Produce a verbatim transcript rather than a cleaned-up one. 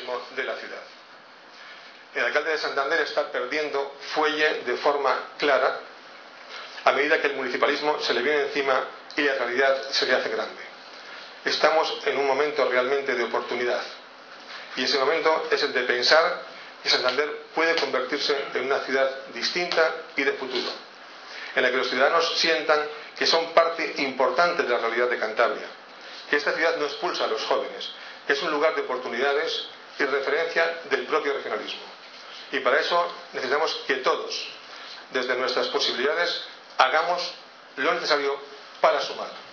protagonismo de la ciudad. El alcalde de Santander está perdiendo fuelle de forma clara a medida que el municipalismo se le viene encima y la realidad se le hace grande. Estamos en un momento realmente de oportunidad y ese momento es el de pensar que Santander puede convertirse en una ciudad distinta y de futuro, en la que los ciudadanos sientan que son parte importante de la realidad de Cantabria, que esta ciudad no expulsa a los jóvenes, que es un lugar de oportunidades y referencia del propio regionalismo. Y para eso necesitamos que todos, desde nuestras posibilidades, hagamos lo necesario para sumar.